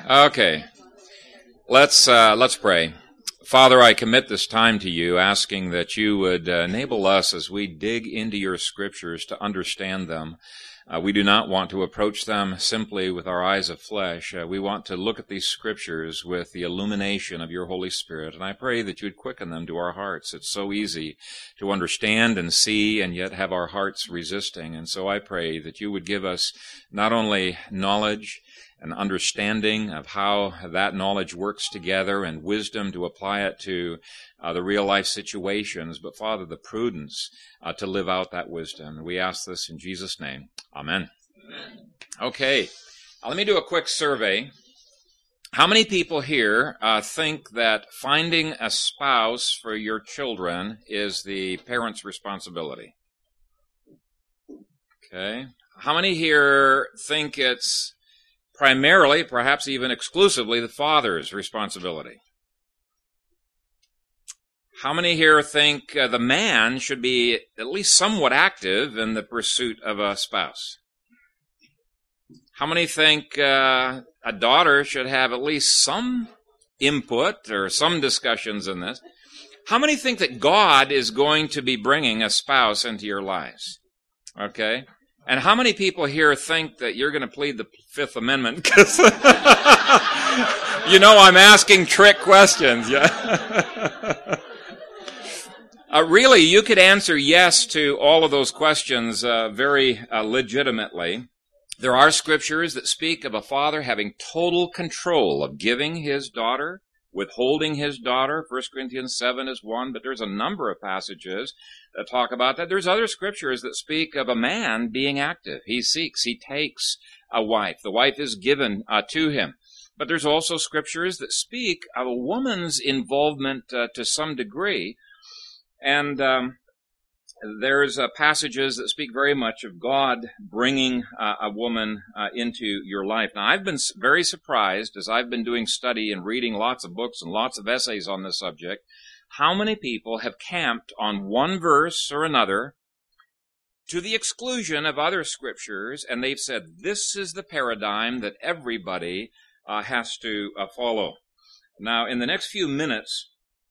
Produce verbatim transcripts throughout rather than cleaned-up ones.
Okay, let's uh, let's pray. Father, I commit this time to you, asking that you would uh, enable us as we dig into your scriptures to understand them. Uh, we do not want to approach them simply with our eyes of flesh. Uh, we want to look at these scriptures with the illumination of your Holy Spirit, and I pray that you would quicken them to our hearts. It's so easy to understand and see and yet have our hearts resisting, and so I pray that you would give us not only knowledge and understanding of how that knowledge works together and wisdom to apply it to uh, the real-life situations, but, Father, the prudence uh, to live out that wisdom. We ask this in Jesus' name. Amen. Amen. Okay, uh, let me do a quick survey. How many people here uh, think that finding a spouse for your children is the parent's responsibility? Okay. How many here think it's primarily, perhaps even exclusively, the father's responsibility? How many here think uh, the man should be at least somewhat active in the pursuit of a spouse? How many think uh, a daughter should have at least some input or some discussions in this? How many think that God is going to be bringing a spouse into your lives? Okay? And how many people here think that you're going to plead the Fifth Amendment? Because you know I'm asking trick questions. Yeah. uh, really, you could answer yes to all of those questions uh, very uh, legitimately. There are scriptures that speak of a father having total control of giving his daughter, withholding his daughter. First Corinthians seven is one, but there's a number of passages that talk about that. There's other scriptures that speak of a man being active. He seeks, he takes a wife. The wife is given uh, to him. But there's also scriptures that speak of a woman's involvement uh, to some degree. And um, there's uh, passages that speak very much of God bringing uh, a woman uh, into your life. Now, I've been very surprised as I've been doing study and reading lots of books and lots of essays on this subject, how many people have camped on one verse or another to the exclusion of other scriptures, and they've said this is the paradigm that everybody uh, has to uh, follow. Now, in the next few minutes,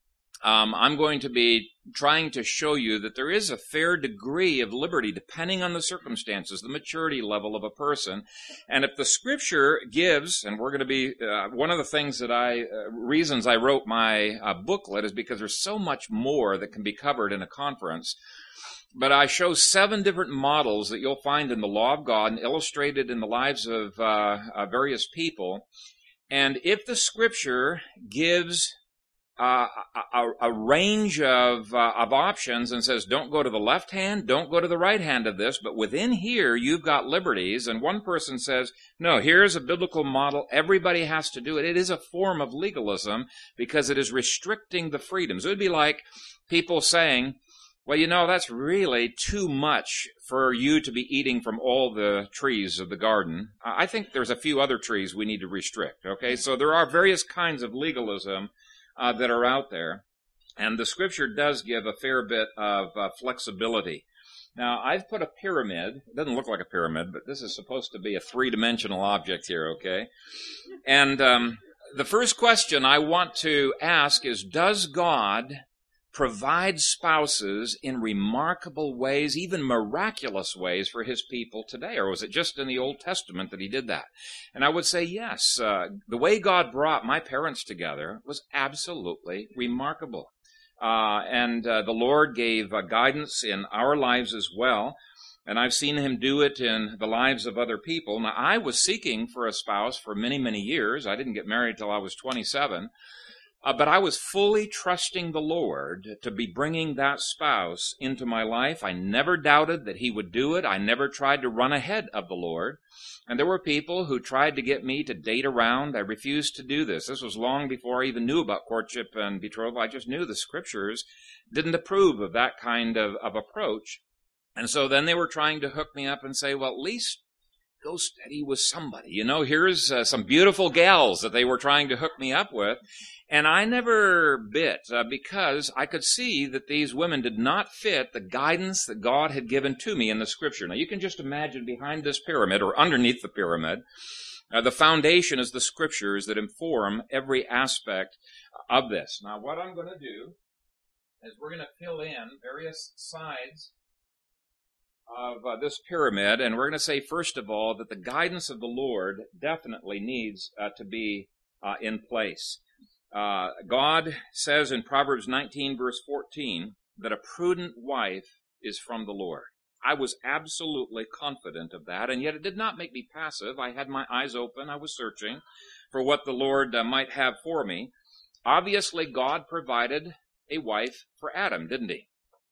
Um, I'm going to be trying to show you that there is a fair degree of liberty depending on the circumstances, the maturity level of a person. And if the scripture gives, and we're going to be, uh, one of the things that I, uh, reasons I wrote my uh, booklet is because there's so much more that can be covered in a conference. But I show seven different models that you'll find in the law of God and illustrated in the lives of uh, uh, various people. And if the scripture gives Uh, a, a range of uh, of options and says, don't go to the left hand, don't go to the right hand of this, but within here you've got liberties, and one person says, no, here's a biblical model, everybody has to do it. It is a form of legalism because it is restricting the freedoms. It would be like people saying, well, you know, that's really too much for you to be eating from all the trees of the garden. I think there's a few other trees we need to restrict, okay? So there are various kinds of legalism Uh, that are out there, and the scripture does give a fair bit of uh, flexibility. Now, I've put a pyramid. It doesn't look like a pyramid, but this is supposed to be a three-dimensional object here, okay? And um, the first question I want to ask is, does God provide spouses in remarkable ways, even miraculous ways, for his people today? Or was it just in the Old Testament that he did that? And I would say yes. Uh, the way God brought my parents together was absolutely remarkable. Uh, and uh, the Lord gave uh, guidance in our lives as well. And I've seen him do it in the lives of other people. Now, I was seeking for a spouse for many, many years. I didn't get married till I was twenty-seven. Uh, but I was fully trusting the Lord to be bringing that spouse into my life. I never doubted that he would do it. I never tried to run ahead of the Lord. And there were people who tried to get me to date around. I refused to do this. This was long before I even knew about courtship and betrothal. I just knew the scriptures didn't approve of that kind of, of approach. And so then they were trying to hook me up and say, well, at least go steady with somebody. You know, here's uh, some beautiful gals that they were trying to hook me up with. And I never bit uh, because I could see that these women did not fit the guidance that God had given to me in the scripture. Now, you can just imagine behind this pyramid or underneath the pyramid, Uh, the foundation is the Scriptures that inform every aspect of this. Now, what I'm going to do is we're going to fill in various sides of uh, this pyramid, and we're going to say, first of all, that the guidance of the Lord definitely needs uh, to be uh, in place. Uh, God says in Proverbs nineteen, verse fourteen, that a prudent wife is from the Lord. I was absolutely confident of that, and yet it did not make me passive. I had my eyes open. I was searching for what the Lord uh, might have for me. Obviously, God provided a wife for Adam, didn't he?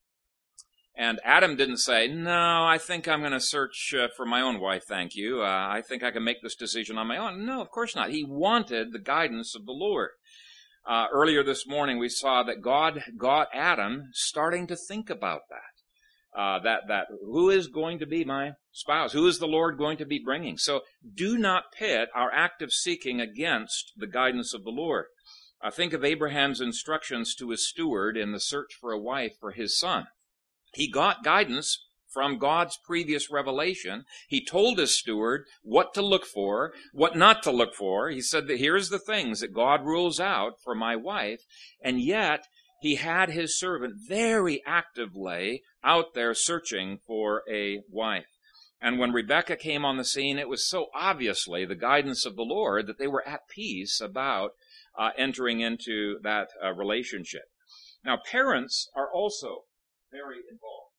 And Adam didn't say, no, I think I'm going to search uh, for my own wife, thank you. Uh, I think I can make this decision on my own. No, of course not. He wanted the guidance of the Lord. Uh, earlier this morning, we saw that God got Adam starting to think about that. Uh, that, that who is going to be my spouse? Who is the Lord going to be bringing? So do not pit our active seeking against the guidance of the Lord. Uh, think of Abraham's instructions to his steward in the search for a wife for his son. He got guidance from God's previous revelation. He told his steward what to look for, what not to look for. He said that here's the things that God rules out for my wife, and yet he had his servant very actively out there searching for a wife. And when Rebekah came on the scene, it was so obviously the guidance of the Lord that they were at peace about uh, entering into that uh, relationship. Now, parents are also very involved.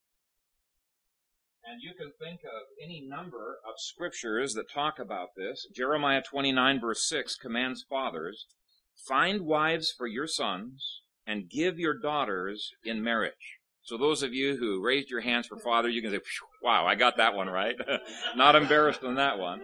And you can think of any number of scriptures that talk about this. Jeremiah twenty-nine, verse six commands fathers, find wives for your sons and give your daughters in marriage. So those of you who raised your hands for father, you can say, wow, I got that one right. Not embarrassed on that one.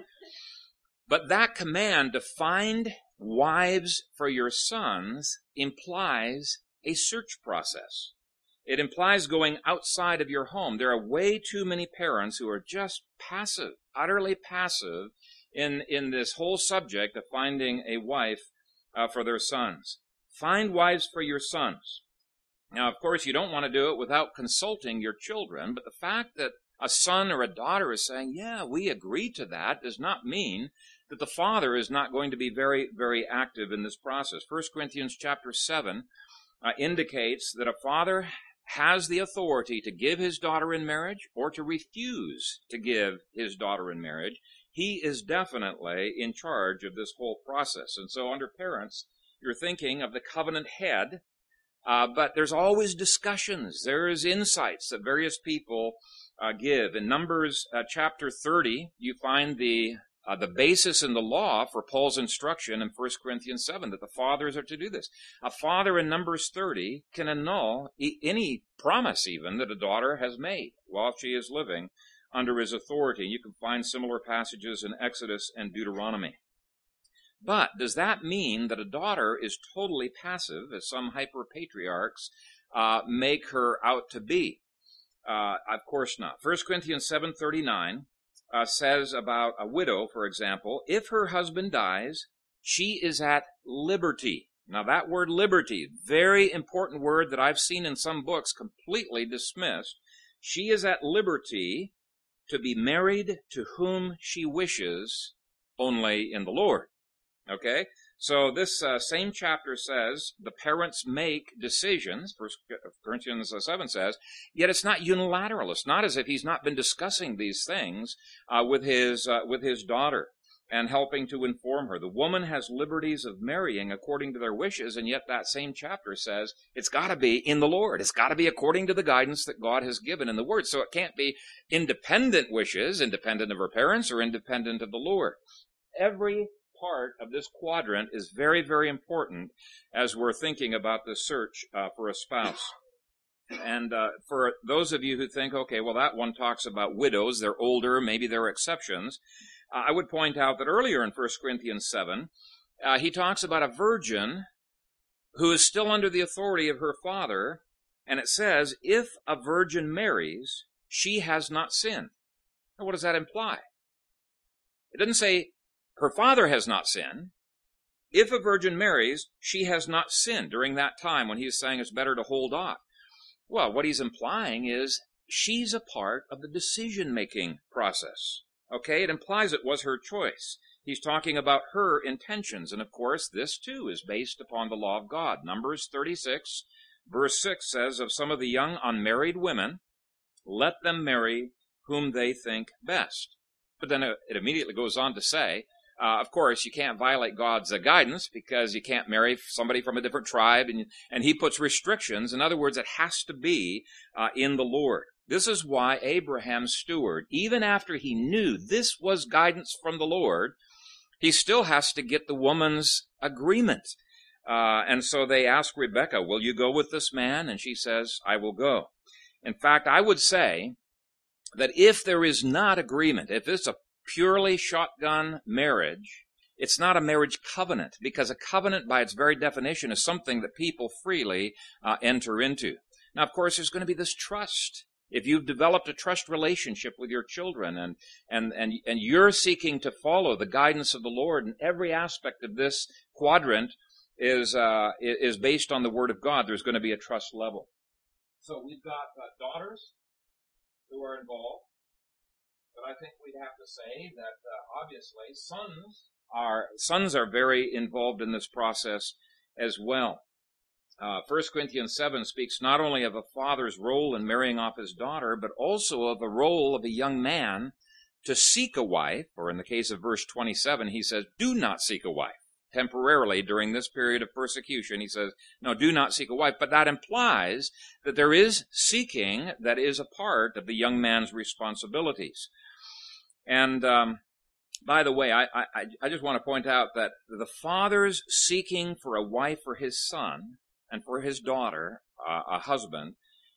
But that command to find wives for your sons implies a search process. It implies going outside of your home. There are way too many parents who are just passive, utterly passive in, in this whole subject of finding a wife uh, for their sons. Find wives for your sons. Now, of course, you don't want to do it without consulting your children, but the fact that a son or a daughter is saying, yeah, we agree to that, does not mean that the father is not going to be very, very active in this process. First Corinthians chapter seven uh, indicates that a father has the authority to give his daughter in marriage or to refuse to give his daughter in marriage. He is definitely in charge of this whole process. And so under parents, you're thinking of the covenant head, uh, but there's always discussions. There is insights that various people uh, give. In Numbers uh, chapter thirty, you find the Uh, the basis in the law for Paul's instruction in First Corinthians seven, that the fathers are to do this. A father in Numbers thirty can annul e- any promise even that a daughter has made while she is living under his authority. You can find similar passages in Exodus and Deuteronomy. But does that mean that a daughter is totally passive, as some hyper-patriarchs uh, make her out to be? Uh, of course not. First Corinthians seven thirty-nine Uh, says about a widow, for example, if her husband dies, she is at liberty. Now that word liberty, very important word that I've seen in some books completely dismissed. She is at liberty to be married to whom she wishes, only in the Lord. Okay? So this uh, same chapter says the parents make decisions, First Corinthians seven says, yet it's not unilateral. It's not as if he's not been discussing these things uh, with his uh, with his daughter and helping to inform her. The woman has liberties of marrying according to their wishes, and yet that same chapter says it's got to be in the Lord. It's got to be according to the guidance that God has given in the Word. So it can't be independent wishes, independent of her parents or independent of the Lord. Every part of this quadrant is very, very important as we're thinking about the search uh, for a spouse. And uh, for those of you who think, okay, well, that one talks about widows, they're older, maybe there are exceptions, uh, I would point out that earlier in First Corinthians seven, uh, he talks about a virgin who is still under the authority of her father, and it says, if a virgin marries, she has not sinned. Now, what does that imply? It doesn't say her father has not sinned. If a virgin marries, she has not sinned during that time when he's saying it's better to hold off. Well, what he's implying is she's a part of the decision-making process. Okay? It implies it was her choice. He's talking about her intentions. And of course, this too is based upon the law of God. Numbers thirty-six, verse six says, of some of the young unmarried women, let them marry whom they think best. But then it immediately goes on to say, uh, of course, you can't violate God's uh, guidance because you can't marry somebody from a different tribe, and, and he puts restrictions. In other words, it has to be uh, in the Lord. This is why Abraham's steward, even after he knew this was guidance from the Lord, he still has to get the woman's agreement. Uh, and so they ask Rebekah, will you go with this man? And she says, I will go. In fact, I would say that if there is not agreement, if it's a purely shotgun marriage, it's not a marriage covenant, because a covenant by its very definition is something that people freely uh, enter into. Now, of course, there's going to be this trust. If you've developed a trust relationship with your children and, and, and, and you're seeking to follow the guidance of the Lord, and every aspect of this quadrant is, uh, is based on the Word of God, there's going to be a trust level. So we've got uh, daughters who are involved. But I think we'd have to say that uh, obviously sons are sons are very involved in this process as well. Uh, First Corinthians seven speaks not only of a father's role in marrying off his daughter, but also of the role of a young man to seek a wife, or in the case of verse twenty-seven, he says, do not seek a wife. Temporarily during this period of persecution, he says, no, do not seek a wife. But that implies that there is seeking that is a part of the young man's responsibilities. And um, by the way, I, I, I just want to point out that the father's seeking for a wife for his son and for his daughter, uh, a husband,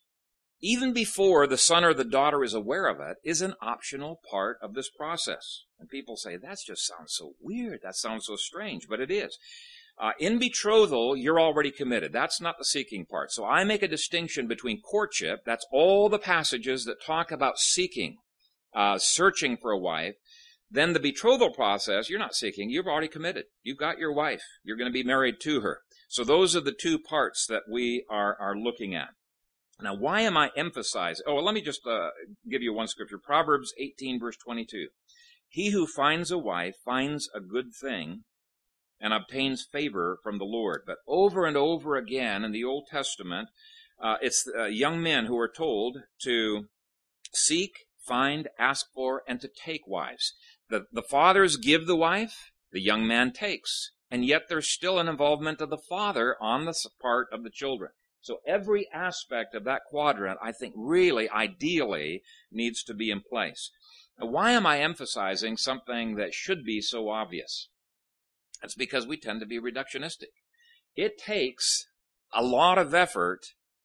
even before the son or the daughter is aware of it, is an optional part of this process. And people say, that just sounds so weird. That sounds so strange. But it is. Uh, in betrothal, you're already committed. That's not the seeking part. So I make a distinction between courtship. That's all the passages that talk about seeking, uh, searching for a wife. Then the betrothal process, you're not seeking. You've already committed. You've got your wife. You're going to be married to her. So those are the two parts that we are, are looking at. Now, why am I emphasizing? Oh, well, let me just uh, give you one scripture. Proverbs eighteen, verse twenty-two. He who finds a wife finds a good thing and obtains favor from the Lord. But over and over again in the Old Testament, uh, it's uh, young men who are told to seek, find, ask for, and to take wives. The, the fathers give the wife, the young man takes. And yet there's still an involvement of the father on the part of the children. So every aspect of that quadrant, I think, really, ideally, needs to be in place. Now, why am I emphasizing something that should be so obvious? That's because we tend to be reductionistic. It takes a lot of effort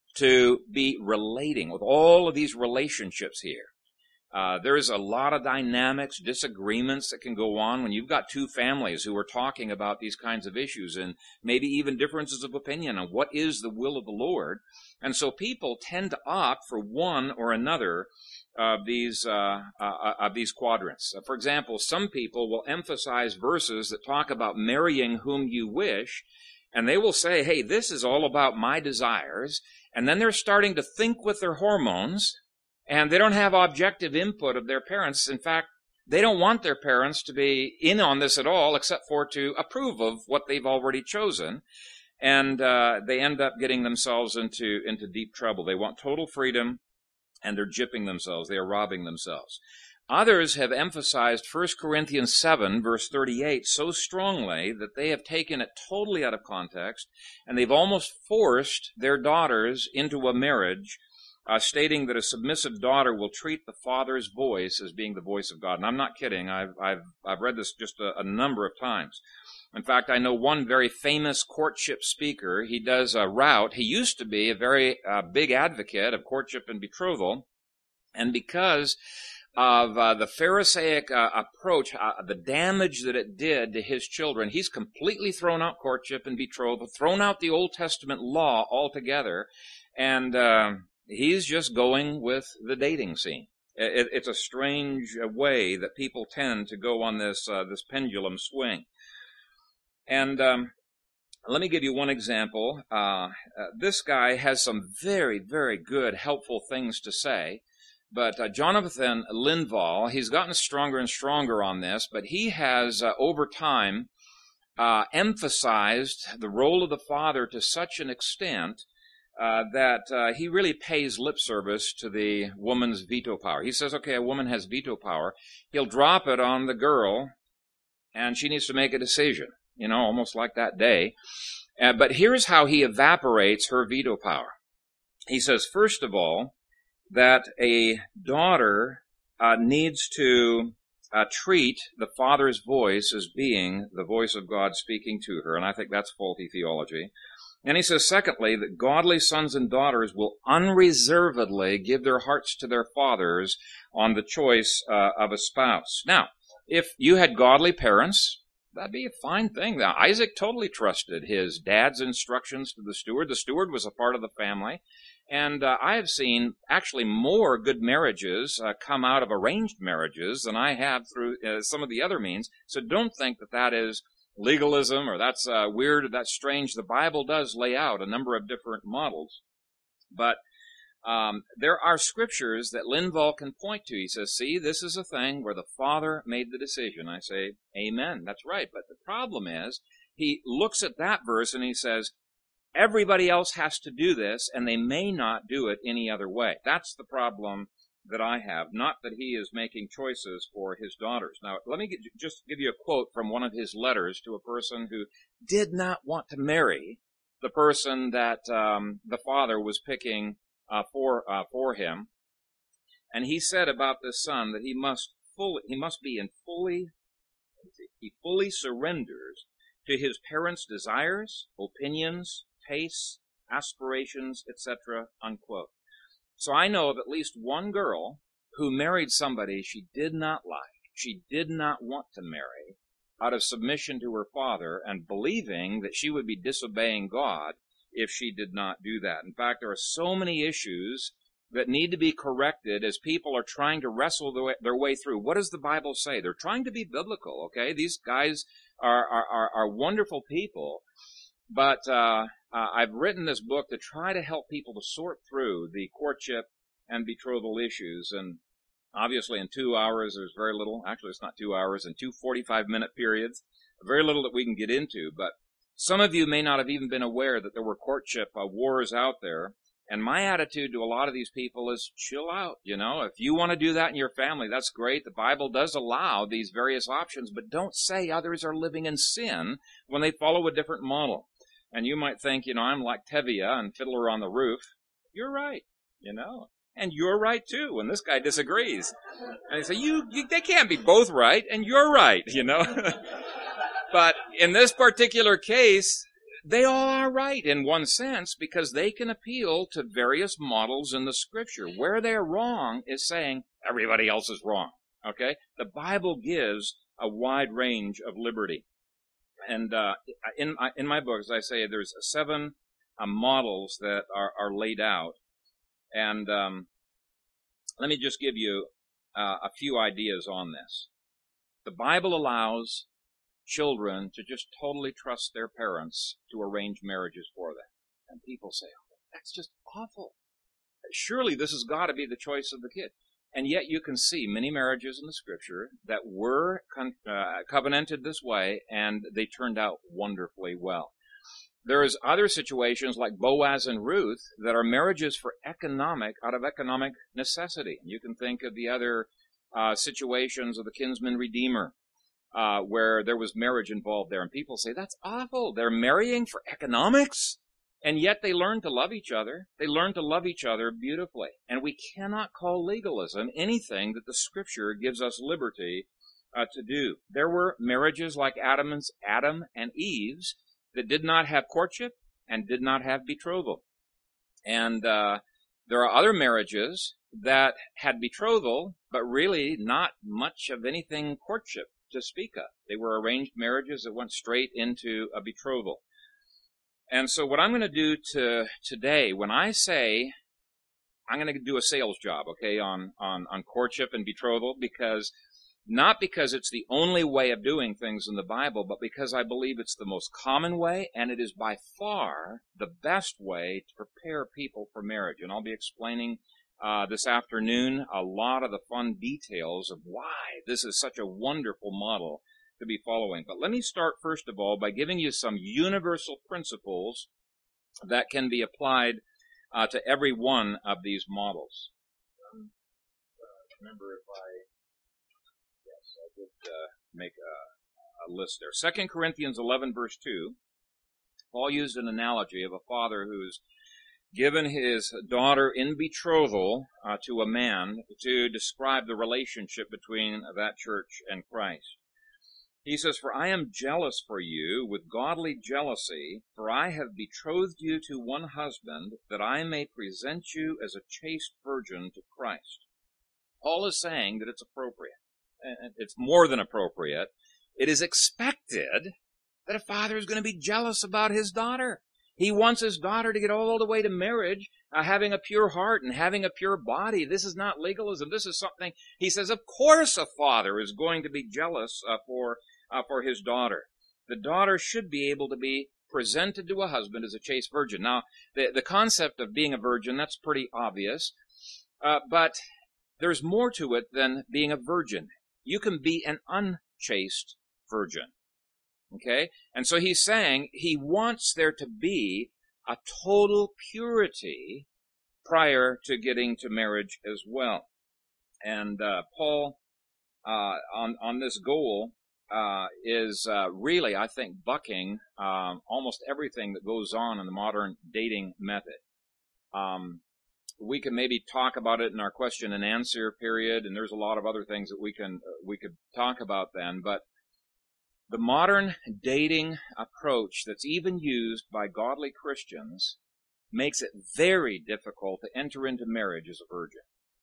to be relating with all of these relationships here. Uh, there's a lot of dynamics, disagreements that can go on when you've got two families who are talking about these kinds of issues, and maybe even differences of opinion on what is the will of the Lord. And so people tend to opt for one or another of these uh, uh, of these quadrants. Uh, for example, some people will emphasize verses that talk about marrying whom you wish, and they will say, hey, this is all about my desires. And then they're starting to think with their hormones, and they don't have objective input of their parents. In fact, they don't want their parents to be in on this at all, except for to approve of what they've already chosen. And uh, they end up getting themselves into, into deep trouble. They want total freedom, and they're gypping themselves. They are robbing themselves. Others have emphasized First Corinthians seven, verse thirty-eight, so strongly that they have taken it totally out of context, and they've almost forced their daughters into a marriage, Uh, stating that a submissive daughter will treat the father's voice as being the voice of God. And I'm not kidding. I've, I've, I've read this just a, a number of times. In fact, I know one very famous courtship speaker. He does a route. He used to be a very uh, big advocate of courtship and betrothal. And because of uh, the Pharisaic uh, approach, uh, the damage that it did to his children, he's completely thrown out courtship and betrothal, thrown out the Old Testament law altogether. And uh, he's just going with the dating scene. It, it's a strange way that people tend to go on this uh, this pendulum swing. And um, let me give you one example. Uh, uh, this guy has some very, very good, helpful things to say. But uh, Jonathan Linval, he's gotten stronger and stronger on this, but he has, uh, over time, uh, emphasized the role of the father to such an extent uh, that uh, he really pays lip service to the woman's veto power. He says, okay, a woman has veto power. He'll drop it on the girl, and she needs to make a decision, you know, almost like that day. Uh, but here's how he evaporates her veto power. He says, first of all, that a daughter uh, needs to uh, treat the father's voice as being the voice of God speaking to her, and I think that's faulty theology. And he says, secondly, that godly sons and daughters will unreservedly give their hearts to their fathers on the choice uh, of a spouse. Now, if you had godly parents, that'd be a fine thing. Now, Isaac totally trusted his dad's instructions to the steward. The steward was a part of the family. And uh, I have seen actually more good marriages uh, come out of arranged marriages than I have through uh, some of the other means. So don't think that that is legalism or that's uh, weird or that's strange. The Bible does lay out a number of different models. But um, there are scriptures that Linval can point to. He says, see, this is a thing where the father made the decision. I say, amen, that's right. But the problem is, he looks at that verse and he says, everybody else has to do this, and they may not do it any other way. That's the problem that I have, not that he is making choices for his daughters. Now, let me get, just give you a quote from one of his letters to a person who did not want to marry the person that um, the father was picking uh, for uh, for him. And he said about this son that he must fully, he must be in fully, he fully surrenders to his parents' desires, opinions, tastes, aspirations, et cetera, unquote. So I know of at least one girl who married somebody she did not like, she did not want to marry, out of submission to her father and believing that she would be disobeying God if she did not do that. In fact, there are so many issues that need to be corrected as people are trying to wrestle their way, their way through. What does the Bible say? They're trying to be biblical, okay? These guys are, are, are, are wonderful people, but uh, uh, I've written this book to try to help people to sort through the courtship and betrothal issues. And obviously in two hours, there's very little. Actually, it's not two hours. In two forty-five minute periods, very little that we can get into. But some of you may not have even been aware that there were courtship uh, wars out there. And my attitude to a lot of these people is chill out. You know, if you want to do that in your family, that's great. The Bible does allow these various options, but don't say others are living in sin when they follow a different model. And you might think, you know, I'm like Tevye and Fiddler on the Roof. You're right, you know, and you're right too when this guy disagrees. And they say, you, you they can't be both right, and you're right, you know. But in this particular case, they all are right in one sense because they can appeal to various models in the Scripture. Where they're wrong is saying everybody else is wrong, okay? The Bible gives a wide range of liberty. And uh, in in my book, as I say, there's seven uh, models that are, are laid out. And um, let me just give you uh, a few ideas on this. The Bible allows children to just totally trust their parents to arrange marriages for them. And people say, oh, that's just awful. Surely this has got to be the choice of the kid. And yet you can see many marriages in the Scripture that were con- uh, covenanted this way, and they turned out wonderfully well. There's other situations like Boaz and Ruth that are marriages for economic, out of economic necessity. You can think of the other uh, situations of the kinsman redeemer, uh, where there was marriage involved there. And people say, that's awful. They're marrying for economics? And yet they learn to love each other. They learn to love each other beautifully. And we cannot call legalism anything that the Scripture gives us liberty uh, to do. There were marriages like Adam's, Adam and Eve's that did not have courtship and did not have betrothal. And uh, there are other marriages that had betrothal, but really not much of anything courtship to speak of. They were arranged marriages that went straight into a betrothal. And so what I'm going to do to today, when I say I'm going to do a sales job, okay, on, on, on courtship and betrothal, because not because it's the only way of doing things in the Bible, but because I believe it's the most common way, and it is by far the best way to prepare people for marriage. And I'll be explaining uh, this afternoon a lot of the fun details of why this is such a wonderful model to be following. But let me start first of all by giving you some universal principles that can be applied uh, to every one of these models. Um, uh, remember if I, yes, I did uh, make a, a list there. Second Corinthians eleven, verse two, Paul used an analogy of a father who's given his daughter in betrothal uh, to a man to describe the relationship between that church and Christ. He says, "For I am jealous for you with godly jealousy, for I have betrothed you to one husband, that I may present you as a chaste virgin to Christ." Paul is saying that it's appropriate. It's more than appropriate. It is expected that a father is going to be jealous about his daughter. He wants his daughter to get all the way to marriage, uh, having a pure heart and having a pure body. This is not legalism. This is something, he says, of course a father is going to be jealous uh, for uh, for his daughter. The daughter should be able to be presented to a husband as a chaste virgin. Now, the, the concept of being a virgin, that's pretty obvious. Uh, but there's more to it than being a virgin. You can be an unchaste virgin. Okay? And so he's saying he wants there to be a total purity prior to getting to marriage as well. And uh, Paul, uh, on, on this goal, uh, is uh, really, I think, bucking um, almost everything that goes on in the modern dating method. Um, we can maybe talk about it in our question and answer period, and there's a lot of other things that we can uh, we could talk about then, but the modern dating approach that's even used by godly Christians makes it very difficult to enter into marriage as a virgin.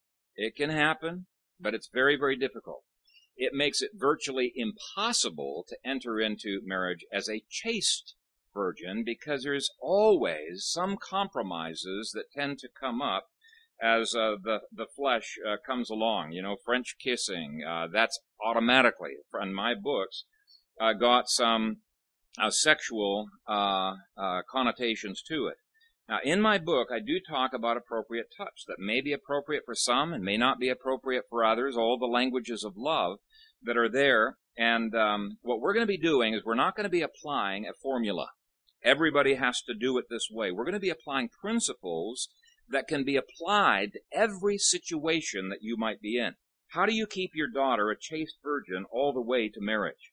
It can happen, but it's very, very difficult. It makes it virtually impossible to enter into marriage as a chaste virgin because there's always some compromises that tend to come up as uh, the, the flesh uh, comes along. You know, French kissing, uh, that's automatically, in my books, Uh, got some uh, sexual uh, uh, connotations to it. Now, in my book, I do talk about appropriate touch that may be appropriate for some and may not be appropriate for others, all the languages of love that are there. And um, what we're going to be doing is we're not going to be applying a formula. Everybody has to do it this way. We're going to be applying principles that can be applied to every situation that you might be in. How do you keep your daughter a chaste virgin all the way to marriage?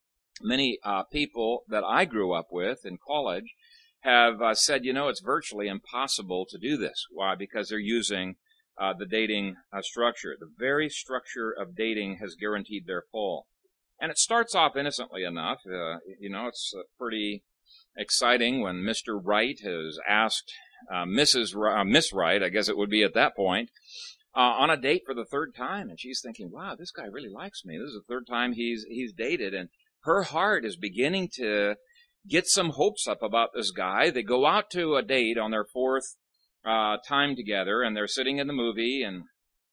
Many uh, people that I grew up with in college have uh, said, you know, it's virtually impossible to do this. Why? Because they're using uh, the dating uh, structure. The very structure of dating has guaranteed their fall. And it starts off innocently enough. Uh, you know, it's uh, pretty exciting when Mister Wright has asked uh, Missus R- uh, Miss Wright, I guess it would be at that point, uh, on a date for the third time. And she's thinking, wow, this guy really likes me. This is the third time he's he's dated. And her heart is beginning to get some hopes up about this guy. They go out to a date on their fourth uh, time together, and they're sitting in the movie, and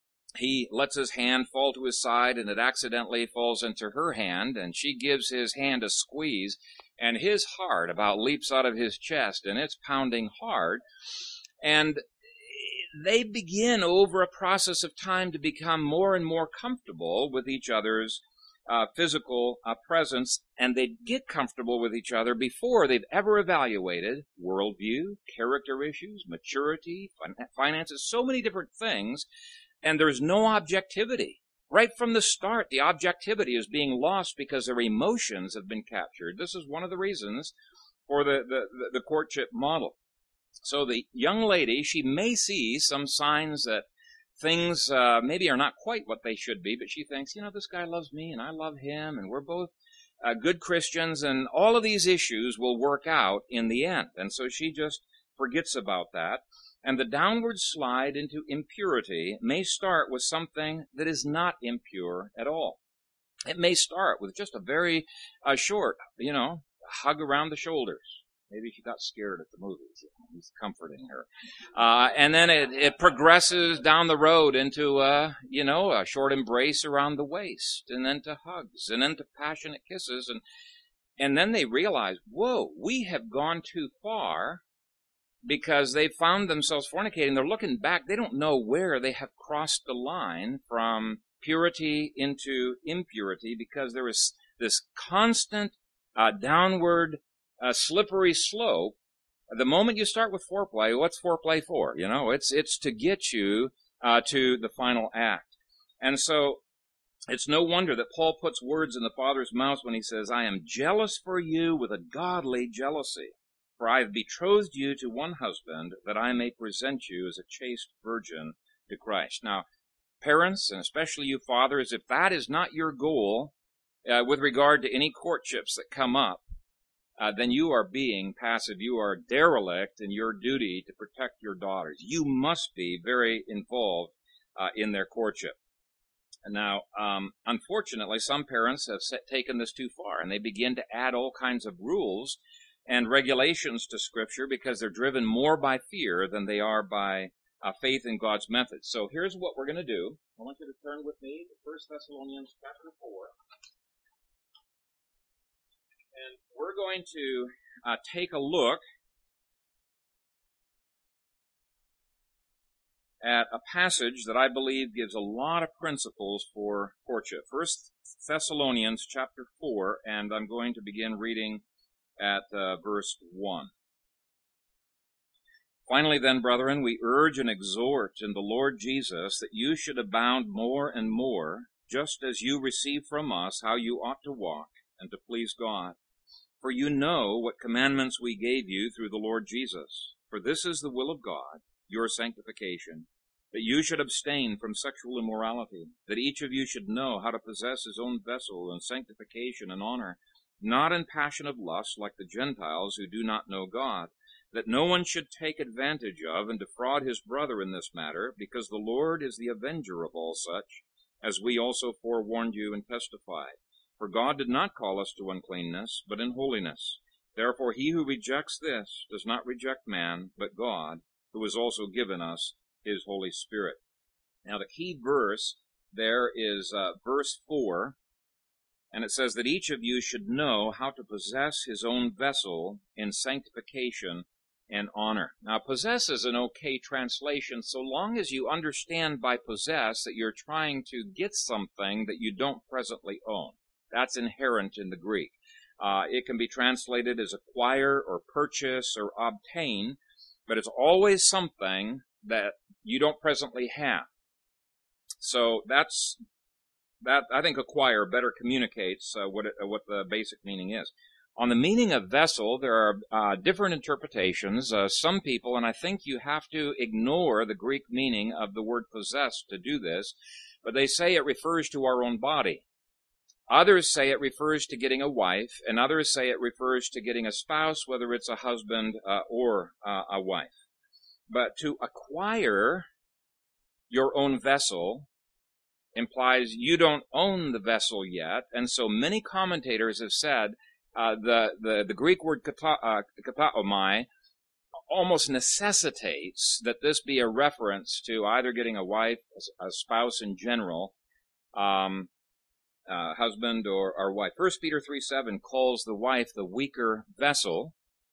he lets his hand fall to his side, and it accidentally falls into her hand, and she gives his hand a squeeze, and his heart about leaps out of his chest, and it's pounding hard. And they begin over a process of time to become more and more comfortable with each other's Uh, physical uh, presence, and they get comfortable with each other before they've ever evaluated worldview, character issues, maturity, fin- finances, so many different things, and there's no objectivity. Right from the start, the objectivity is being lost because their emotions have been captured. This is one of the reasons for the, the, the courtship model. So the young lady, she may see some signs that things uh, maybe are not quite what they should be, but she thinks, you know, this guy loves me and I love him and we're both uh, good Christians and all of these issues will work out in the end. And so she just forgets about that. And the downward slide into impurity may start with something that is not impure at all. It may start with just a very uh, short, you know, hug around the shoulders. Maybe she got scared at the movies. He's comforting her. Uh, and then it, it progresses down the road into, uh, you know, a short embrace around the waist, and then to hugs, and then to passionate kisses. And, and then they realize, whoa, we have gone too far because they found themselves fornicating. They're looking back. They don't know where they have crossed the line from purity into impurity, because there is this constant uh, downward uh, slippery slope. The moment you start with foreplay, what's foreplay for? You know, it's it's to get you uh, to the final act. And so it's no wonder that Paul puts words in the Father's mouth when he says, I am jealous for you with a godly jealousy, for I have betrothed you to one husband, that I may present you as a chaste virgin to Christ. Now, parents, and especially you fathers, if that is not your goal uh, with regard to any courtships that come up, uh, then you are being passive. You are derelict in your duty to protect your daughters. You must be very involved uh, in their courtship. Now, um, unfortunately, some parents have set, taken this too far, and they begin to add all kinds of rules and regulations to Scripture because they're driven more by fear than they are by uh, faith in God's methods. So here's what we're going to do. I want you to turn with me to First Thessalonians chapter four. And we're going to uh, take a look at a passage that I believe gives a lot of principles for courtship. First Thessalonians chapter four, and I'm going to begin reading at uh, verse one. Finally then, brethren, we urge and exhort in the Lord Jesus that you should abound more and more, just as you receive from us how you ought to walk and to please God. For you know what commandments we gave you through the Lord Jesus. For this is the will of God, your sanctification, that you should abstain from sexual immorality, that each of you should know how to possess his own vessel in sanctification and honor, not in passion of lust like the Gentiles who do not know God, that no one should take advantage of and defraud his brother in this matter, because the Lord is the avenger of all such, as we also forewarned you and testified. For God did not call us to uncleanness, but in holiness. Therefore he who rejects this does not reject man, but God, who has also given us his Holy Spirit. Now the key verse there is uh, verse four, and it says that each of you should know how to possess his own vessel in sanctification and honor. Now possess is an okay translation so long as you understand by possess that you're trying to get something that you don't presently own. That's inherent in the Greek. Uh, it can be translated as acquire or purchase or obtain, but it's always something that you don't presently have. So that's that. I think acquire better communicates uh, what it, uh, what the basic meaning is. On the meaning of vessel, there are uh, different interpretations. Uh, some people, and I think you have to ignore the Greek meaning of the word possess to do this, but they say it refers to our own body. Others say it refers to getting a wife, and others say it refers to getting a spouse, whether it's a husband uh, or uh, a wife. But to acquire your own vessel implies you don't own the vessel yet, and so many commentators have said uh, the, the, the Greek word kata, uh, kataomai almost necessitates that this be a reference to either getting a wife, a spouse in general, um, Uh, husband or, or wife. First Peter three seven calls the wife the weaker vessel,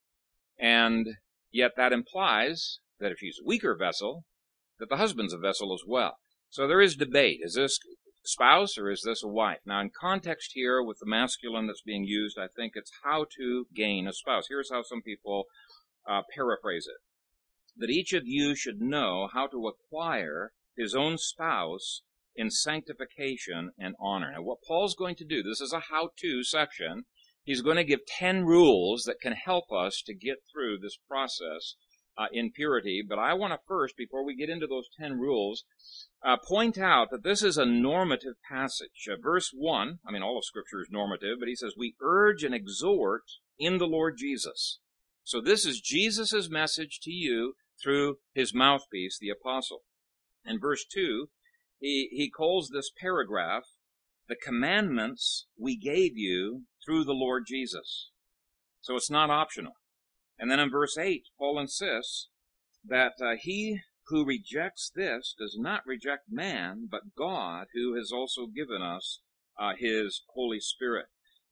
and yet that implies that if she's a weaker vessel, that the husband's a vessel as well. So there is debate. Is this spouse or is this a wife? Now in context here with the masculine that's being used, I think it's how to gain a spouse. Here's how some people uh, paraphrase it. That each of you should know how to acquire his own spouse in sanctification and honor. Now, what Paul's going to do, this is a how-to section. He's going to give ten rules that can help us to get through this process uh, in purity. But I want to first, before we get into those ten rules, uh, point out that this is a normative passage. Uh, verse one, I mean, all of Scripture is normative, but he says, we urge and exhort in the Lord Jesus. So this is Jesus' message to you through his mouthpiece, the apostle. In verse two, He, he calls this paragraph, the commandments we gave you through the Lord Jesus. So it's not optional. And then in verse eight, Paul insists that uh, he who rejects this does not reject man, but God, who has also given us uh, his Holy Spirit.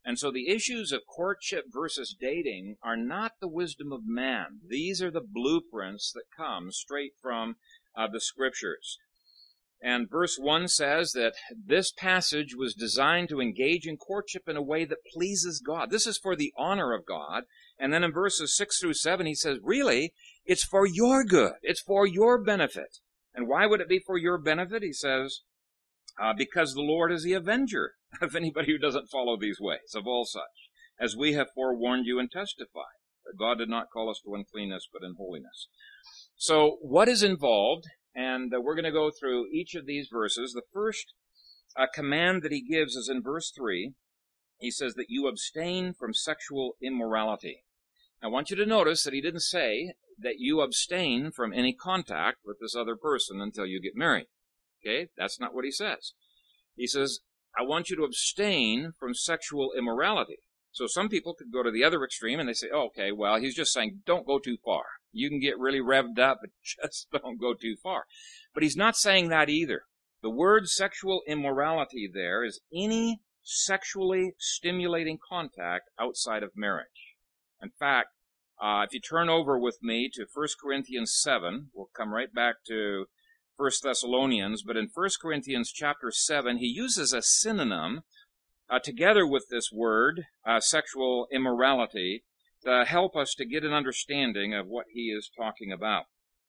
And so the issues of courtship versus dating are not the wisdom of man. These are the blueprints that come straight from uh, the Scriptures. And verse one says that this passage was designed to engage in courtship in a way that pleases God. This is for the honor of God. And then in verses six through seven, he says, really, it's for your good. It's for your benefit. And why would it be for your benefit? He says, uh, because the Lord is the avenger of anybody who doesn't follow these ways, of all such, as we have forewarned you and testified, that God did not call us to uncleanness, but in holiness. So what is involved? And uh, we're going to go through each of these verses. The first uh, command that he gives is in verse three. He says that you abstain from sexual immorality. I want you to notice that he didn't say that you abstain from any contact with this other person until you get married. Okay? That's not what he says. He says, I want you to abstain from sexual immorality. So some people could go to the other extreme and they say, oh, okay, well, he's just saying don't go too far. You can get really revved up, but just don't go too far. But he's not saying that either. The word sexual immorality there is any sexually stimulating contact outside of marriage. In fact, uh, if you turn over with me to First Corinthians seven, we'll come right back to First Thessalonians, but in First Corinthians chapter seven, he uses a synonym uh, together with this word, uh, sexual immorality, to help us to get an understanding of what he is talking about.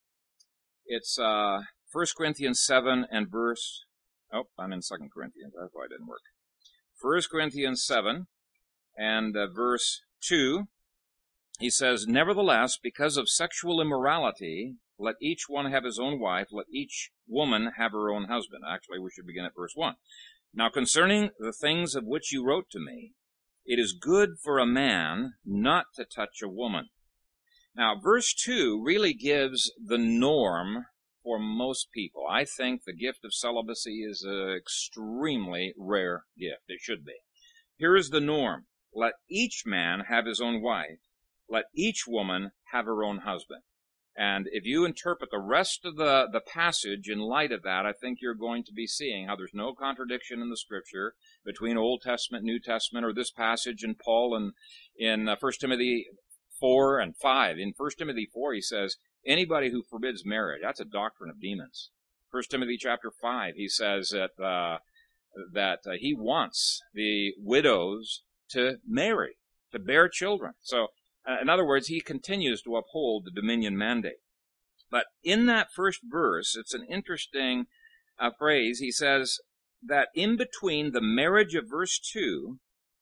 It's uh, First Corinthians seven and verse, oh, I'm in Second Corinthians, that's why it didn't work. First Corinthians seven and uh, verse two, he says, nevertheless, because of sexual immorality, let each one have his own wife, let each woman have her own husband. Actually, we should begin at verse one. Now, concerning the things of which you wrote to me, it is good for a man not to touch a woman. Now, verse two really gives the norm for most people. I think the gift of celibacy is an extremely rare gift. It should be. Here is the norm. Let each man have his own wife. Let each woman have her own husband. And if you interpret the rest of the, the passage in light of that, I think you're going to be seeing how there's no contradiction in the Scripture between Old Testament, New Testament, or this passage in Paul and in uh, First Timothy four and five. In First Timothy four, he says, anybody who forbids marriage, that's a doctrine of demons. First Timothy chapter five, he says that, uh, that uh, he wants the widows to marry, to bear children. So, Uh, in other words, he continues to uphold the dominion mandate. But in that first verse, it's an interesting uh, phrase. He says that in between the marriage of verse two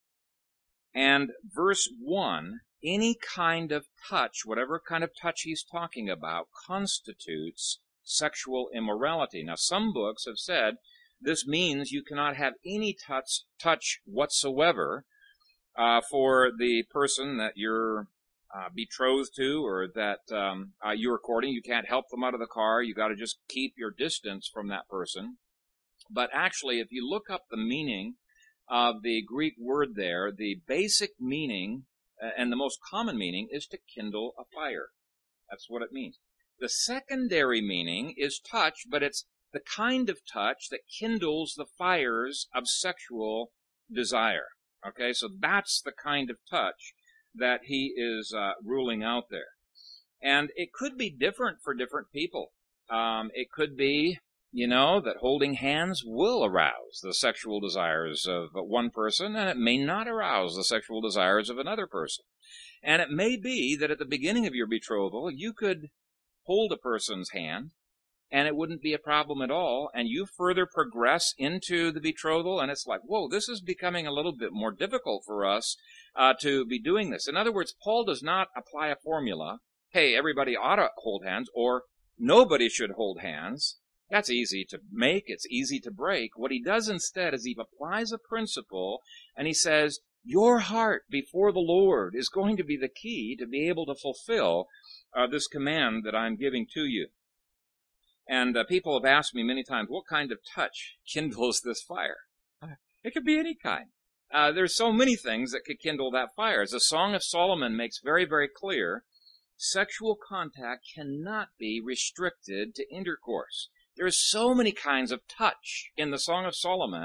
and verse one, any kind of touch, whatever kind of touch he's talking about, constitutes sexual immorality. Now, some books have said this means you cannot have any touch, touch whatsoever uh, for the person that you're Uh, betrothed to, or that um, uh, you're courting. You can't help them out of the car. You got to just keep your distance from that person. But actually, if you look up the meaning of the Greek word there, the basic meaning uh, and the most common meaning is to kindle a fire. That's what it means. The secondary meaning is touch, but it's the kind of touch that kindles the fires of sexual desire. Okay, so that's the kind of touch that he is uh, ruling out there. And it could be different for different people. Um, it could be, you know, that holding hands will arouse the sexual desires of one person, and it may not arouse the sexual desires of another person. And it may be that at the beginning of your betrothal, you could hold a person's hand, and it wouldn't be a problem at all, and you further progress into the betrothal, and it's like, whoa, this is becoming a little bit more difficult for us uh, to be doing this. In other words, Paul does not apply a formula, hey, everybody ought to hold hands, or nobody should hold hands. That's easy to make, it's easy to break. What he does instead is he applies a principle, and he says, your heart before the Lord is going to be the key to be able to fulfill uh, this command that I'm giving to you. And uh, people have asked me many times, what kind of touch kindles this fire? It could be any kind. Uh, there's so many things that could kindle that fire. As the Song of Solomon makes very, very clear, sexual contact cannot be restricted to intercourse. There are so many kinds of touch in the Song of Solomon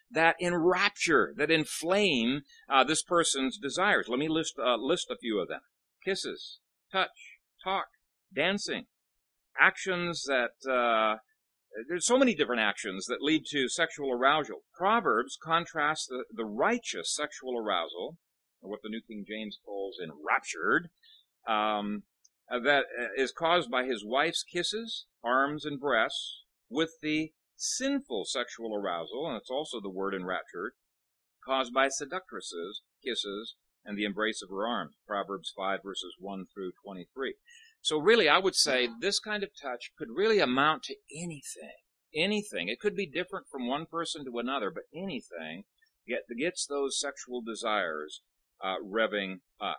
that enrapture, that inflame uh, this person's desires. Let me list, uh, list a few of them. Kisses, touch, talk, dancing, actions that, uh, there's so many different actions that lead to sexual arousal. Proverbs contrasts the, the righteous sexual arousal, or what the New King James calls enraptured, um, uh, that is caused by his wife's kisses, arms, and breasts, with the sinful sexual arousal, and it's also the word enraptured, caused by seductresses, kisses, and the embrace of her arms. Proverbs five, verses one through twenty-three. So really, I would say this kind of touch could really amount to anything. Anything. It could be different from one person to another, but anything get, gets those sexual desires uh, revving up.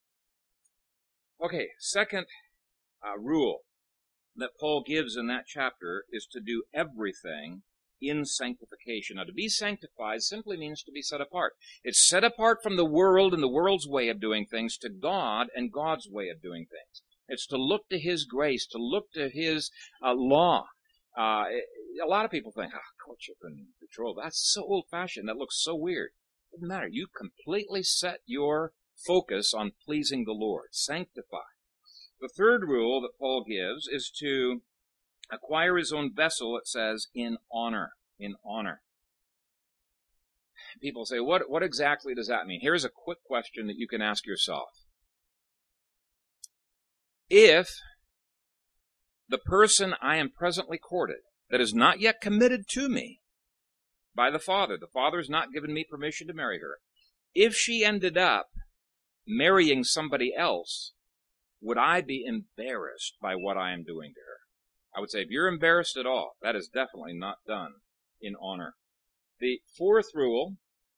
Okay, second uh, rule that Paul gives in that chapter is to do everything in sanctification. Now, to be sanctified simply means to be set apart. It's set apart from the world and the world's way of doing things to God and God's way of doing things. It's to look to His grace, to look to His uh, law. Uh, a lot of people think, oh, courtship and betrothal, that's so old-fashioned, that looks so weird. It doesn't matter. You completely set your focus on pleasing the Lord. Sanctify. The third rule that Paul gives is to acquire his own vessel, it says, in honor. In honor. People say, what, what exactly does that mean? Here's a quick question that you can ask yourself. If the person I am presently courted, that is not yet committed to me by the Father, the Father has not given me permission to marry her, if she ended up marrying somebody else, would I be embarrassed by what I am doing to her? I would say, if you're embarrassed at all, that is definitely not done in honor. The fourth rule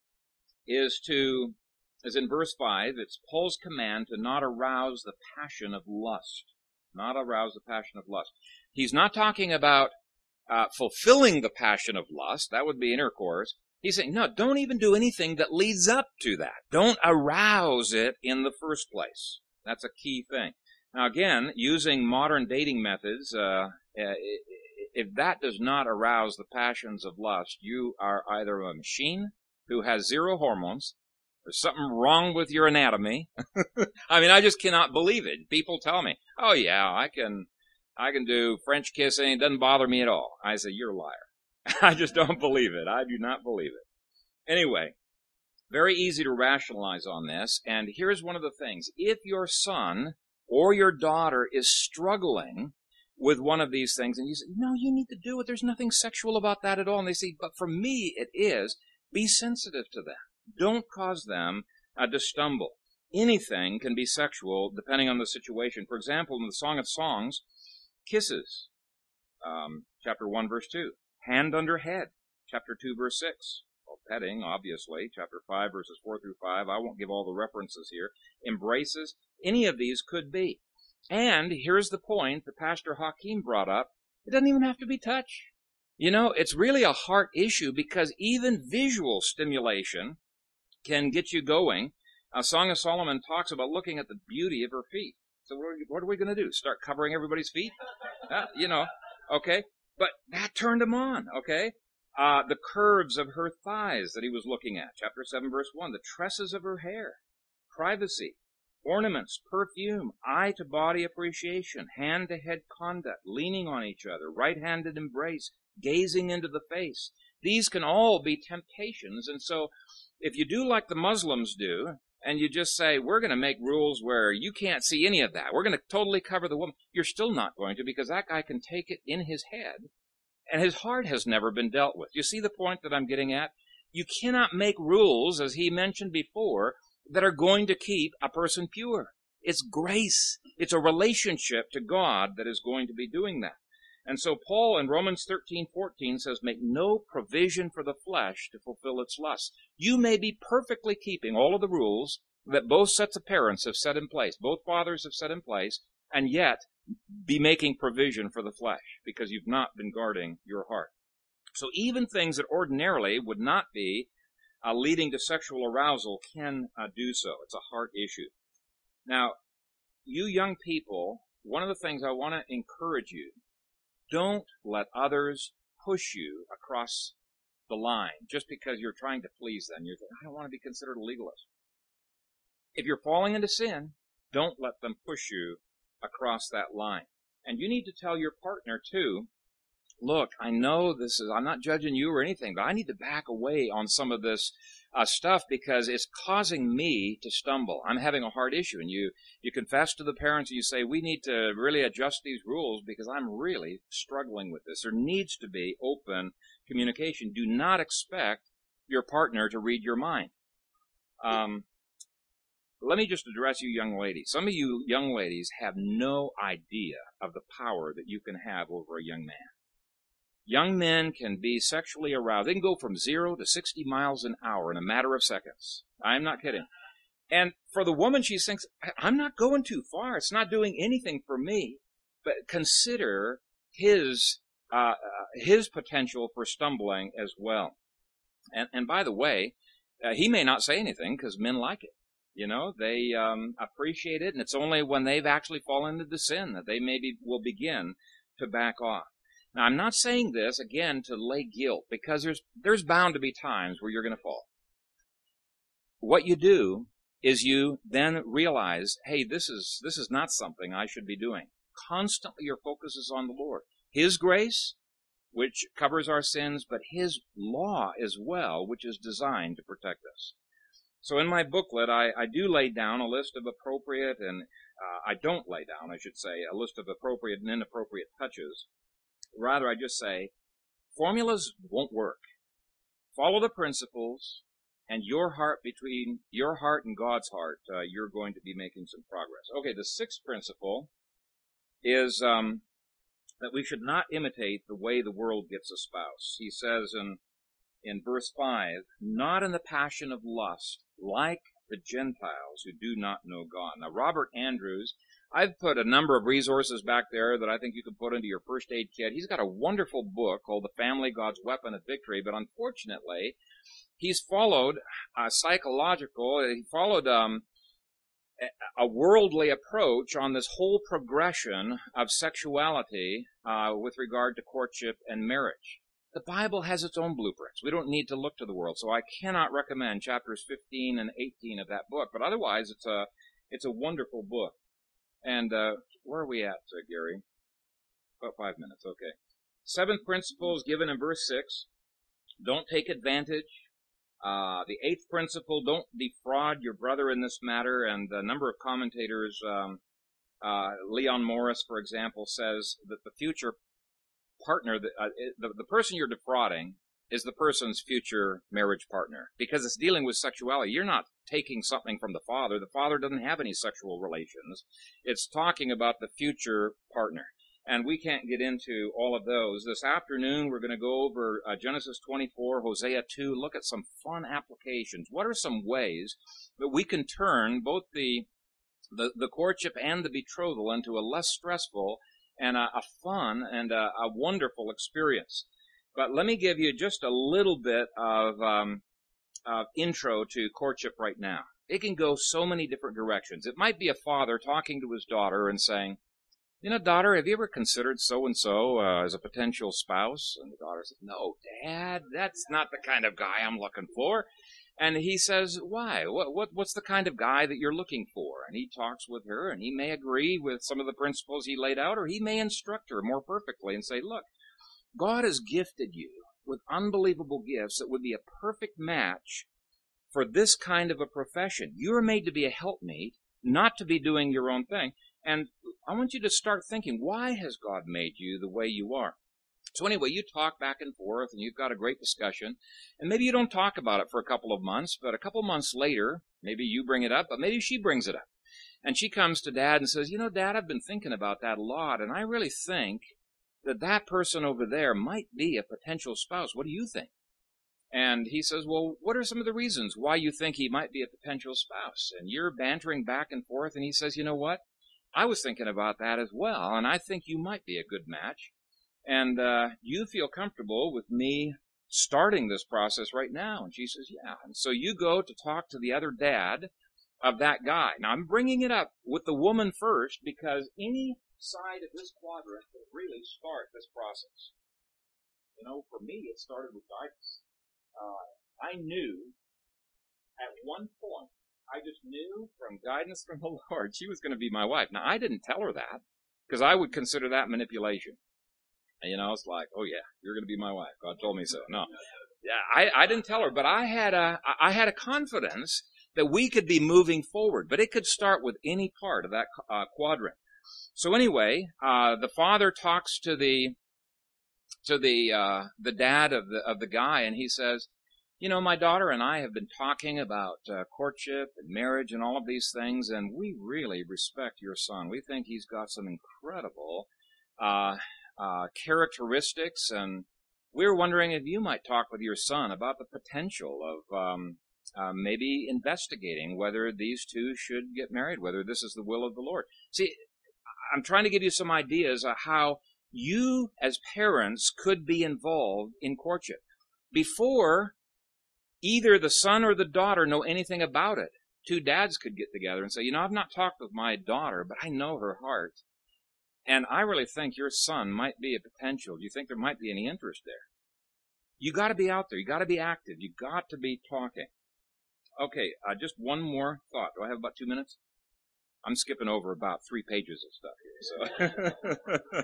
is to, as in verse five, it's Paul's command to not arouse the passion of lust. Not arouse the passion of lust. He's not talking about uh, fulfilling the passion of lust. That would be intercourse. He's saying, no, don't even do anything that leads up to that. Don't arouse it in the first place. That's a key thing. Now, again, using modern dating methods, uh, if that does not arouse the passions of lust, you are either a machine who has zero hormones, there's something wrong with your anatomy. I mean, I just cannot believe it. People tell me, oh yeah, I can, I can do French kissing. It doesn't bother me at all. I say, you're a liar. I just don't believe it. I do not believe it. Anyway, very easy to rationalize on this. And here's one of the things. If your son or your daughter is struggling with one of these things, and you say, no, you need to do it. There's nothing sexual about that at all. And they say, but for me, it is. Be sensitive to that. Don't cause them uh, to stumble. Anything can be sexual depending on the situation. For example, in the Song of Songs, kisses, um, chapter one, verse two. Hand under head, chapter two, verse six. Well, petting, obviously, chapter five, verses four through five. I won't give all the references here. Embraces, any of these could be. And here's the point that Pastor Hakeem brought up. It doesn't even have to be touch. You know, it's really a heart issue because even visual stimulation can get you going. A Song of Solomon talks about looking at the beauty of her feet. So what are we, what are we going to do? Start covering everybody's feet? Uh, you know, okay. But that turned him on, okay? Uh, the curves of her thighs that he was looking at. Chapter seven, verse one. The tresses of her hair. Privacy. Ornaments, perfume, eye-to-body appreciation, hand-to-head conduct, leaning on each other, right-handed embrace, gazing into the face. These can all be temptations. And so if you do like the Muslims do, and you just say, we're going to make rules where you can't see any of that, we're going to totally cover the woman, you're still not going to, because that guy can take it in his head, and his heart has never been dealt with. You see the point that I'm getting at? You cannot make rules, as he mentioned before, that are going to keep a person pure. It's grace. It's a relationship to God that is going to be doing that. And so Paul in Romans thirteen fourteen says, make no provision for the flesh to fulfill its lusts. You may be perfectly keeping all of the rules that both sets of parents have set in place, both fathers have set in place, and yet be making provision for the flesh because you've not been guarding your heart. So even things that ordinarily would not be uh, leading to sexual arousal can uh, do so. It's a heart issue. Now, you young people, one of the things I want to encourage you, don't let others push you across the line just because you're trying to please them. You're thinking, I don't want to be considered a legalist. If you're falling into sin, don't let them push you across that line. And you need to tell your partner, too, look, I know this is, I'm not judging you or anything, but I need to back away on some of this uh, stuff because it's causing me to stumble. I'm having a hard issue. And you, you confess to the parents and you say, we need to really adjust these rules because I'm really struggling with this. There needs to be open communication. Do not expect your partner to read your mind. Um, let me just address you young ladies. Some of you young ladies have no idea of the power that you can have over a young man. Young men can be sexually aroused. They can go from zero to sixty miles an hour in a matter of seconds. I'm not kidding. And for the woman, she thinks, I'm not going too far. It's not doing anything for me. But consider his uh, his potential for stumbling as well. And, and by the way, uh, he may not say anything because men like it. You know, they um, appreciate it, and it's only when they've actually fallen into sin that they maybe will begin to back off. Now, I'm not saying this, again, to lay guilt, because there's there's bound to be times where you're going to fall. What you do is you then realize, hey, this is this is not something I should be doing. Constantly your focus is on the Lord. His grace, which covers our sins, but His law as well, which is designed to protect us. So in my booklet, I, I do lay down a list of appropriate, and uh, I don't lay down, I should say, a list of appropriate and inappropriate touches. Rather, I just say, formulas won't work. Follow the principles, and your heart between your heart and God's heart, uh, you're going to be making some progress. Okay, the sixth principle is um, that we should not imitate the way the world gets a spouse. He says in in verse five, not in the passion of lust, like the Gentiles who do not know God. Now, Robert Andrews, I've put a number of resources back there that I think you can put into your first aid kit. He's got a wonderful book called The Family, God's Weapon of Victory, but unfortunately, he's followed a psychological, he followed um, a worldly approach on this whole progression of sexuality uh, with regard to courtship and marriage. The Bible has its own blueprints. We don't need to look to the world, so I cannot recommend chapters fifteen and eighteen of that book. But otherwise, it's a it's a wonderful book. And uh, where are we at, uh, Gary? About five minutes, okay. Seventh principle is given in verse six. Don't take advantage. Uh, the eighth principle, don't defraud your brother in this matter. And a number of commentators, um, uh, Leon Morris, for example, says that the future partner, the, uh, the, the person you're defrauding is the person's future marriage partner, because it's dealing with sexuality. You're not taking something from the father. The father doesn't have any sexual relations. It's talking about the future partner. And we can't get into all of those. This afternoon, we're going to go over uh, Genesis twenty-four, Hosea two, look at some fun applications. What are some ways that we can turn both the the, the courtship and the betrothal into a less stressful and a, a fun and a, a wonderful experience? But let me give you just a little bit of um, of intro to courtship right now. It can go so many different directions. It might be a father talking to his daughter and saying, you know, daughter, have you ever considered so-and-so uh, as a potential spouse? And the daughter says, no, Dad, that's not the kind of guy I'm looking for. And he says, why? What, what, what's the kind of guy that you're looking for? And he talks with her, and he may agree with some of the principles he laid out, or he may instruct her more perfectly and say, look, God has gifted you with unbelievable gifts that would be a perfect match for this kind of a profession. You are made to be a helpmate, not to be doing your own thing. And I want you to start thinking, why has God made you the way you are? So anyway, you talk back and forth, and you've got a great discussion. And maybe you don't talk about it for a couple of months, but a couple of months later, maybe you bring it up, but maybe she brings it up. And she comes to Dad and says, you know, Dad, I've been thinking about that a lot, and I really think that that person over there might be a potential spouse. What do you think? And he says, well, what are some of the reasons why you think he might be a potential spouse? And you're bantering back and forth, and he says, you know what? I was thinking about that as well, and I think you might be a good match. And uh, you feel comfortable with me starting this process right now? And she says, yeah. And so you go to talk to the other dad of that guy. Now, I'm bringing it up with the woman first because any side of this quadrant will really start this process. You know, for me, it started with guidance. uh, I knew at one point, I just knew from guidance from the Lord she was going to be my wife. Now, I didn't tell her that because I would consider that manipulation. And, you know, it's like, oh yeah, you're going to be my wife. God told me so. No, yeah, I, I didn't tell her, but I had a, I had a confidence that we could be moving forward, but it could start with any part of that uh, quadrant. So anyway, uh, the father talks to the, to the, uh, the dad of the, of the guy, and he says, you know, my daughter and I have been talking about uh, courtship and marriage and all of these things, and we really respect your son. We think he's got some incredible uh, uh, characteristics, and we were wondering if you might talk with your son about the potential of um, uh, maybe investigating whether these two should get married, whether this is the will of the Lord. See, I'm trying to give you some ideas of how you as parents could be involved in courtship before either the son or the daughter know anything about it. Two dads could get together and say, you know, I've not talked with my daughter, but I know her heart. And I really think your son might be a potential. Do you think there might be any interest there? You got to be out there. You got to be active. You got to be talking. Okay, uh, just one more thought. Do I have about two minutes? I'm skipping over about three pages of stuff here. So,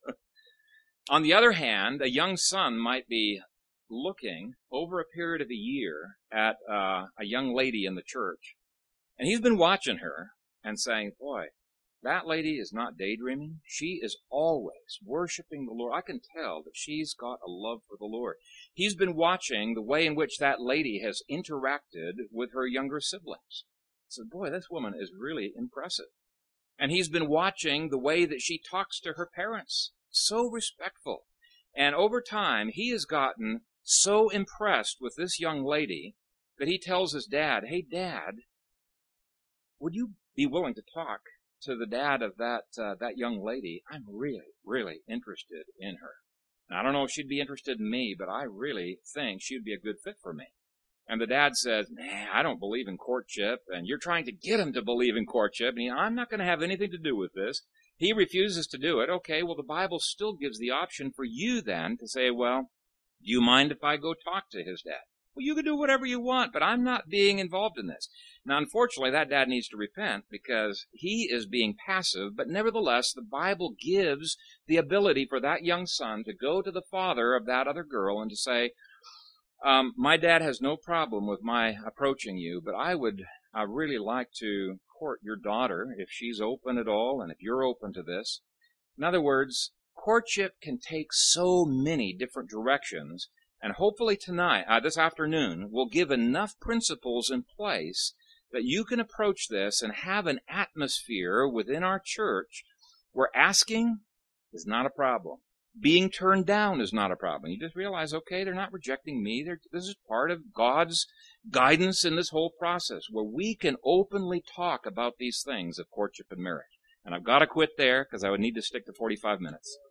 on the other hand, a young son might be looking over a period of a year at uh, a young lady in the church, and he's been watching her and saying, boy, that lady is not daydreaming. She is always worshiping the Lord. I can tell that she's got a love for the Lord. He's been watching the way in which that lady has interacted with her younger siblings. So, boy, this woman is really impressive. And he's been watching the way that she talks to her parents. So respectful. And over time, he has gotten so impressed with this young lady that he tells his dad, hey, Dad, would you be willing to talk to the dad of that uh, that young lady? I'm really, really interested in her. Now, I don't know if she'd be interested in me, but I really think she'd be a good fit for me. And the dad says, man, I don't believe in courtship, and you're trying to get him to believe in courtship, and he, I'm not going to have anything to do with this. He refuses to do it. Okay, well, the Bible still gives the option for you then to say, well, do you mind if I go talk to his dad? Well, you can do whatever you want, but I'm not being involved in this. Now, unfortunately, that dad needs to repent because he is being passive, but nevertheless, the Bible gives the ability for that young son to go to the father of that other girl and to say, um, my dad has no problem with my approaching you, but I would I really like to court your daughter if she's open at all and if you're open to this. In other words, courtship can take so many different directions, and hopefully tonight, uh, this afternoon, we'll give enough principles in place that you can approach this and have an atmosphere within our church where asking is not a problem. Being turned down is not a problem. You just realize, okay, they're not rejecting me. They're, this is part of God's guidance in this whole process where we can openly talk about these things of courtship and marriage. And I've got to quit there because I would need to stick to forty-five minutes.